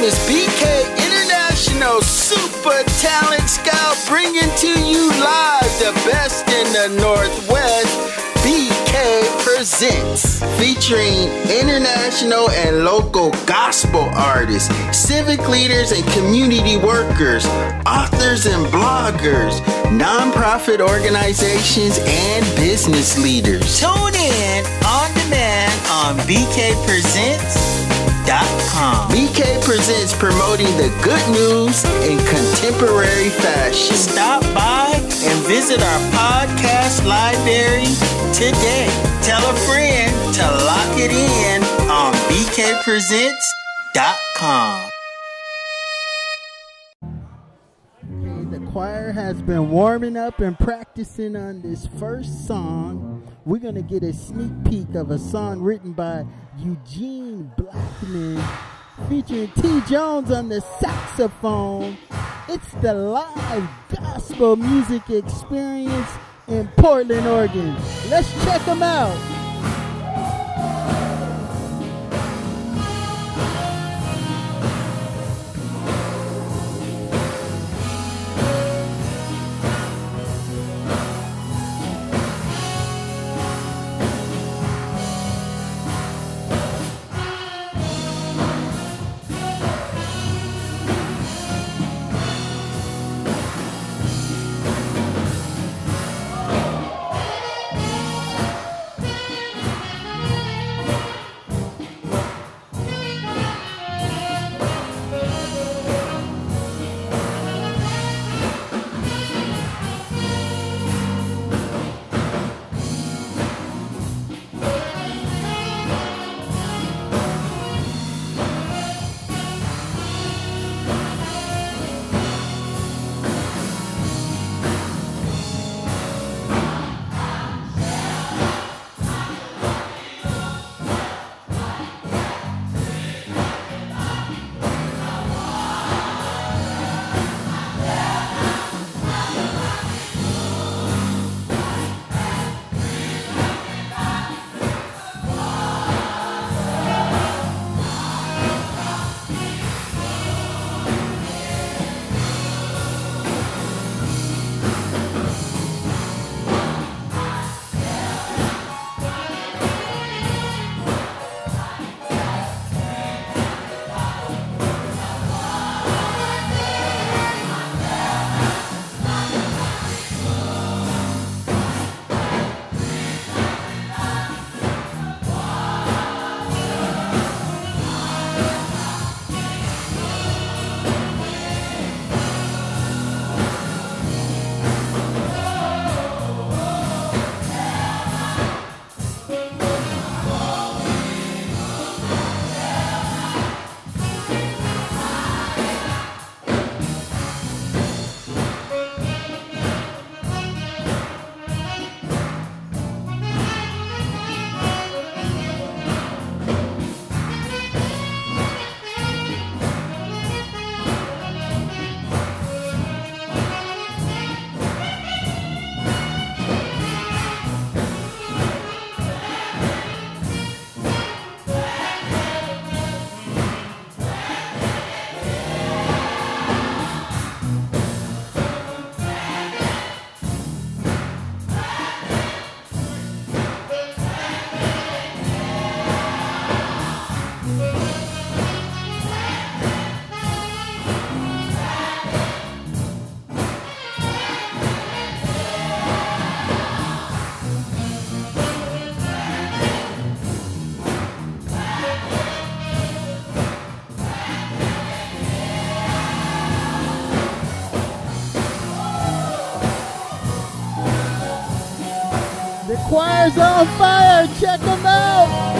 is BK International Super Talent Scout bringing to you live the best in the Northwest. BK Presents, featuring international and local gospel artists, civic leaders and community workers, authors and bloggers, nonprofit organizations, and business leaders. Tune in on demand on BKPresents.com. BK Presents, promoting the good news in contemporary fashion. Stop by and visit our podcast library today. Tell a friend to lock it in on BKPresents.com. The choir has been warming up and practicing on this first song. We're going to get a sneak peek of a song written by Eugene Blackman, featuring T. Jones on the saxophone. It's the live gospel music experience in Portland, Oregon. Let's check them out. Choir's on fire. Check them out.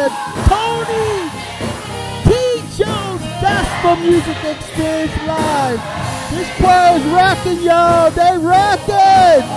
the Tony T. Jones Gospel Music Experience Live. This choir is rocking, y'all. They rocking.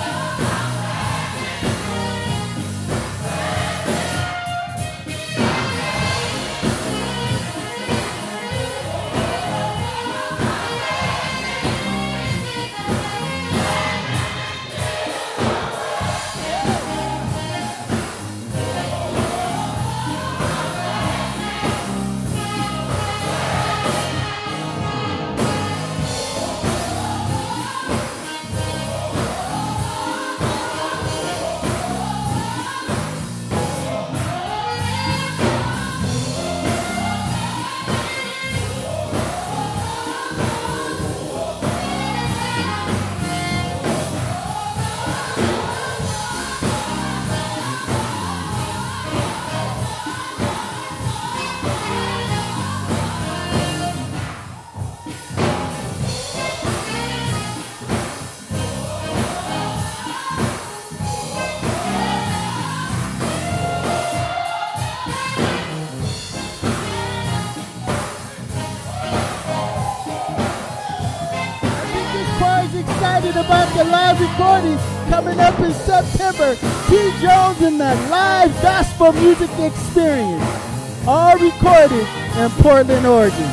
About the live recording coming up in September. T. Jones and the Live Gospel Music Experience, all recorded in Portland, Oregon.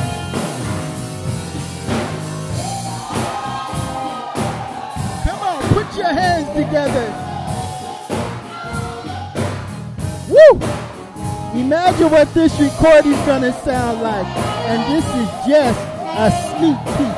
Come on, put your hands together. Woo! Imagine what this recording's gonna sound like, and this is just a sneak peek.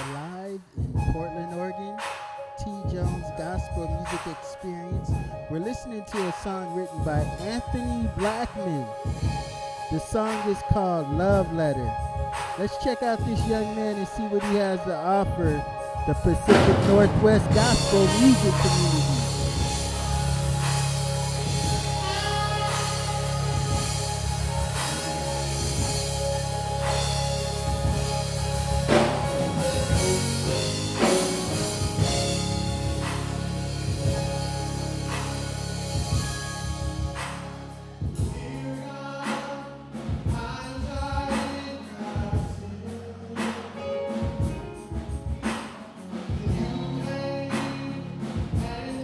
live in Portland, Oregon. T. Jones Gospel Music Experience. We're listening to a song written by Anthony Blackman. The song is called Love Letter. Let's check out this young man and see what he has to offer the Pacific Northwest gospel music community. And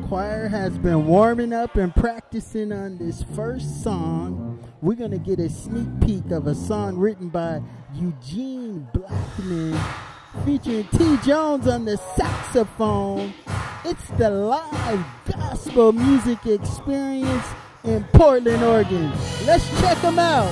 choir has been warming up and practicing on this first song. We're going to get a sneak peek of a song written by Eugene Blackman featuring T. Jones on the saxophone. It's the live gospel music experience in Portland, Oregon. Let's check them out.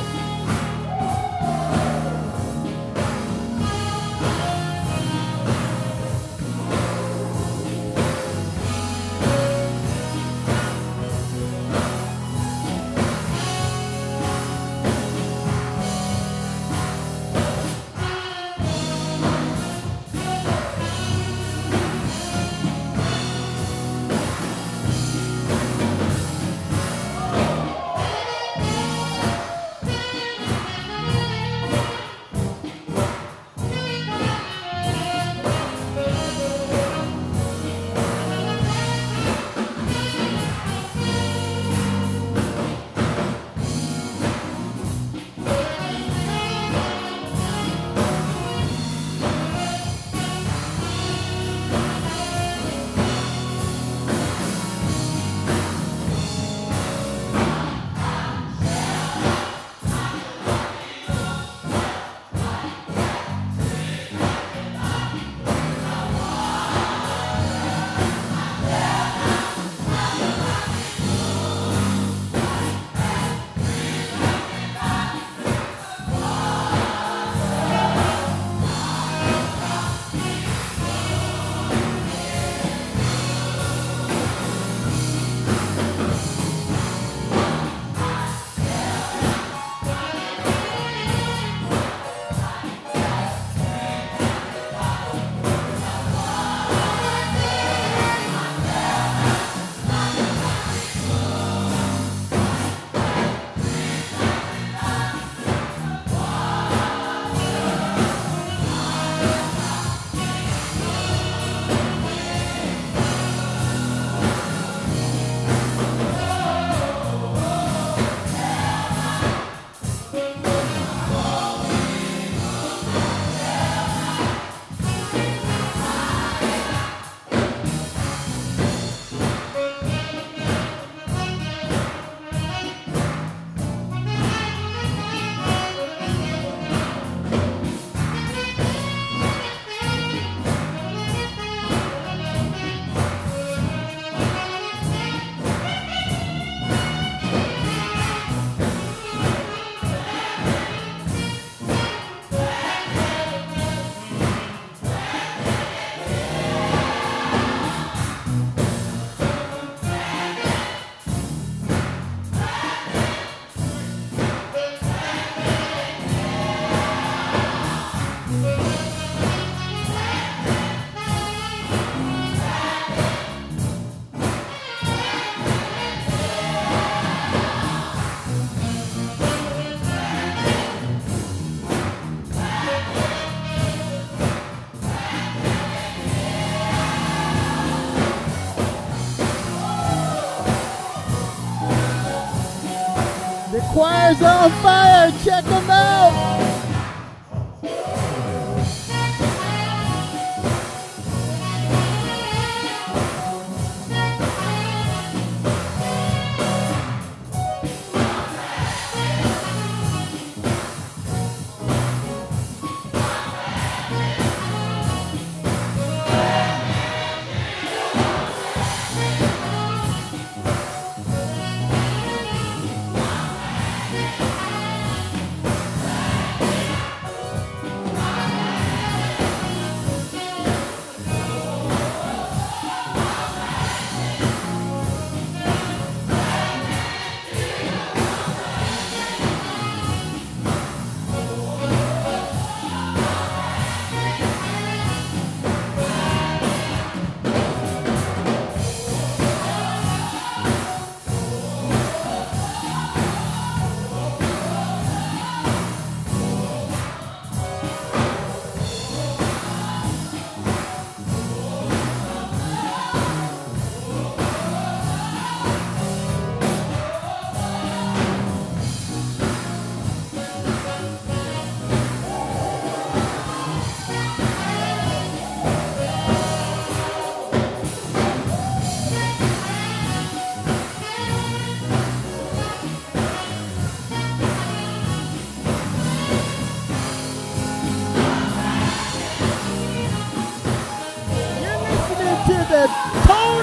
Choir's on fire. Check them out.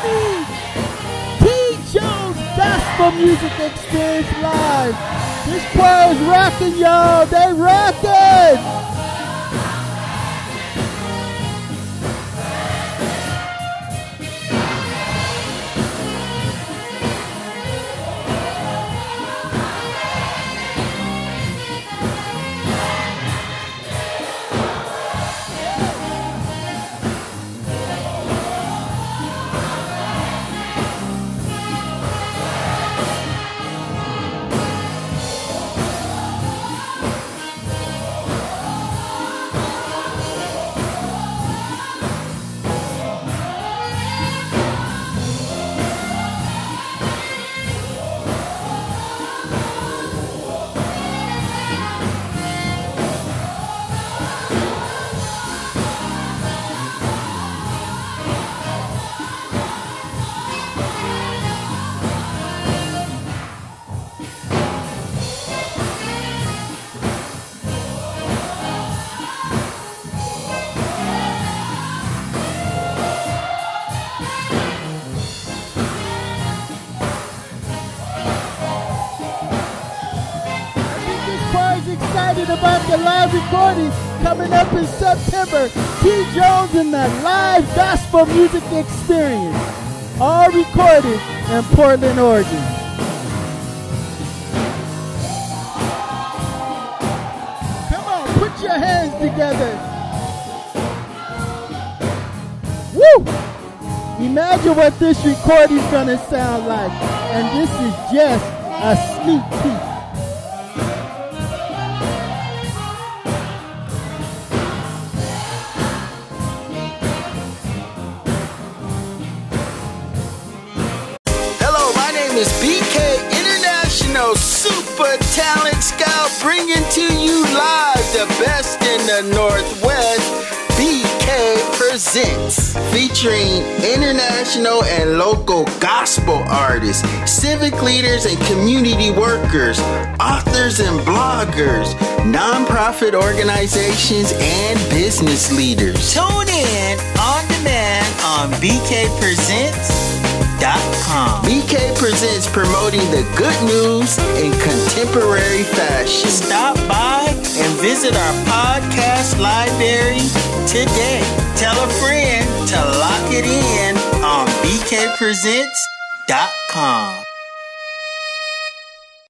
Johnny! T. Jones Gospel Music Experience Live. This choir is rocking, y'all. They rocking! Excited about the live recordings coming up in September. T. Jones and the Live Gospel Music Experience, all recorded in Portland, Oregon. Come on, put your hands together. Woo! Imagine what this recording is going to sound like, and this is just a sneak peek. Is BK International Super Talent Scout bringing to you live the best in the Northwest. BK Presents, featuring international and local gospel artists, civic leaders and community workers, authors and bloggers, nonprofit organizations, and business leaders. Tune in on demand on BKPresents.com. BK Presents, promoting the good news in contemporary fashion. Stop by and visit our podcast library today. Tell a friend to lock it in on BKPresents.com.